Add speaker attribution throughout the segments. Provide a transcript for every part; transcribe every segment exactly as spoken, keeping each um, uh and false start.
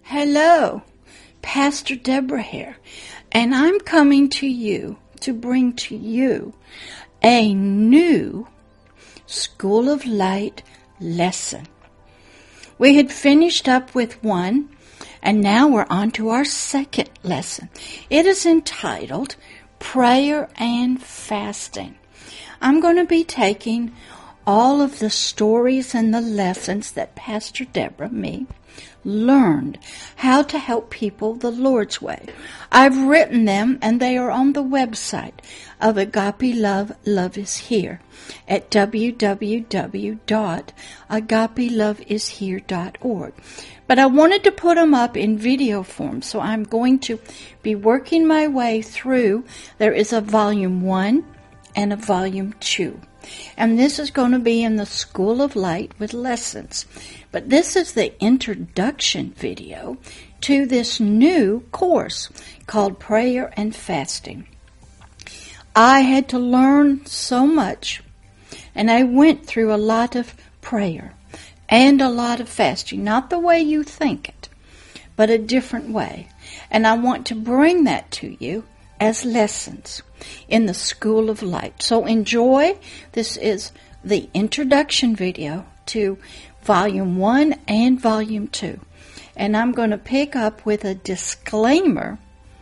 Speaker 1: Hello, Pastor Deborah here, and I'm coming to you to bring to you a new School of Light lesson. We had finished up with one, and now we're on to our second lesson. It is entitled Prayer and Fasting. I'm going to be taking all of the stories and the lessons that Pastor Deborah, me, learned how to help people the Lord's way. I've written them, and they are on the website of Agape Love, Love is Here, at w w w dot agape love is here dot org. But I wanted to put them up in video form, so I'm going to be working my way through. There is a volume one and a volume two. And this is going to be in the School of Light with lessons. But this is the introduction video to this new course called Prayer and Fasting. I had to learn so much, and I went through a lot of prayer and a lot of fasting. Not the way you think it, but a different way. And I want to bring that to you as lessons in the School of Light. So enjoy. This is the introduction video to Volume one and Volume two. And I'm going to pick up with a disclaimer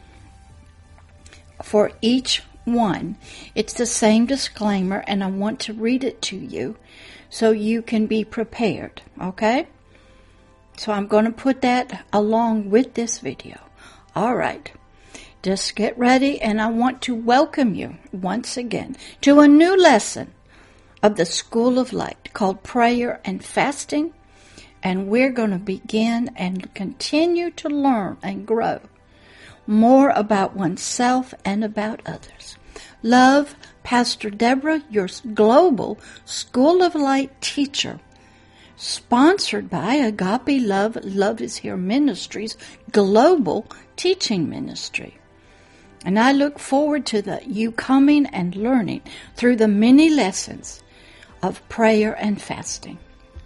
Speaker 1: for each one. It's the same disclaimer, and I want to read it to you so you can be prepared, okay? So I'm going to put that along with this video. All right. Just get ready, and I want to welcome you once again to a new lesson of the School of Light called Prayer and Fasting, and we're going to begin and continue to learn and grow more about oneself and about others. Love, Pastor Deborah, your global School of Light teacher, sponsored by Agape Love, Love is Here Ministries global teaching ministry. And I look forward to the, you coming and learning through the many lessons of prayer and fasting.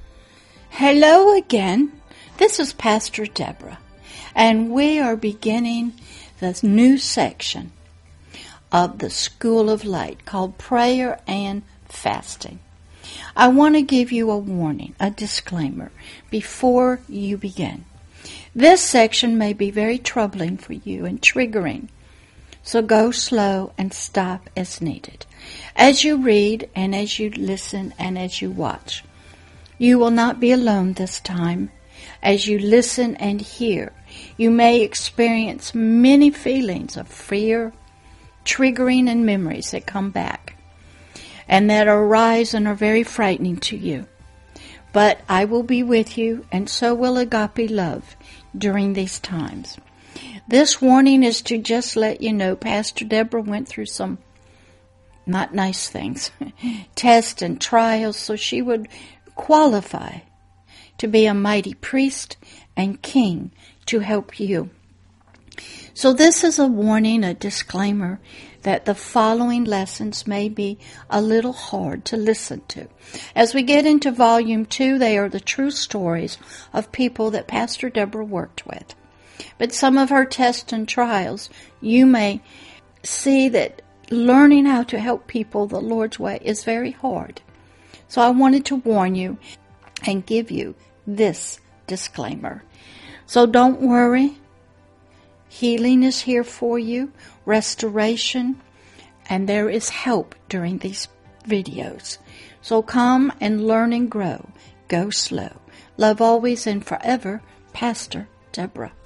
Speaker 1: Hello again. This is Pastor Deborah, and we are beginning this new section of the School of Light called Prayer and Fasting. I want to give you a warning, a disclaimer, before you begin. This section may be very troubling for you and triggering. So go slow and stop as needed. As you read and as you listen and as you watch, you will not be alone this time. As you listen and hear, you may experience many feelings of fear, triggering, and memories that come back and that arise and are very frightening to you. But I will be with you, and so will Agape Love during these times. This warning is to just let you know Pastor Deborah went through some not nice things, tests and trials, so she would qualify to be a mighty priest and king to help you. So this is a warning, a disclaimer, that the following lessons may be a little hard to listen to. As we get into Volume two, they are the true stories of people that Pastor Deborah worked with. But some of her tests and trials, you may see that learning how to help people the Lord's way is very hard. So I wanted to warn you and give you this disclaimer. So don't worry. Healing is here for you, restoration, and there is help during these videos. So come and learn and grow. Go slow. Love always and forever, Pastor Deborah.